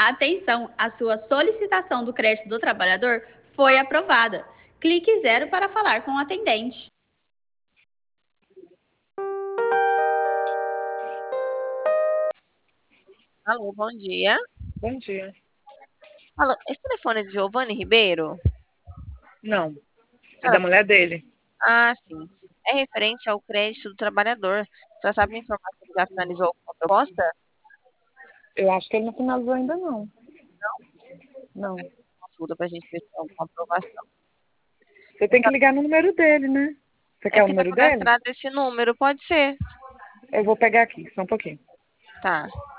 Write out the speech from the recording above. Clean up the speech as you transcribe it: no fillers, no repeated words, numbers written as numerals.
Atenção, a sua solicitação do crédito do trabalhador foi aprovada. Clique 0 para falar com o atendente. Alô, bom dia. Bom dia. Alô, esse telefone é de Giovanni Ribeiro? Não, é da mulher dele. Ah, sim. É referente ao crédito do trabalhador. Você sabe me informar se ele já finalizou a proposta? Eu acho que ele não finalizou ainda não. Não. Consulta para a gente ver se tem alguma aprovação. Você tem que ligar no número dele, né? Você quer É o que está número dele? cadastrado esse número, pode ser. Eu vou pegar aqui, só um pouquinho. Tá.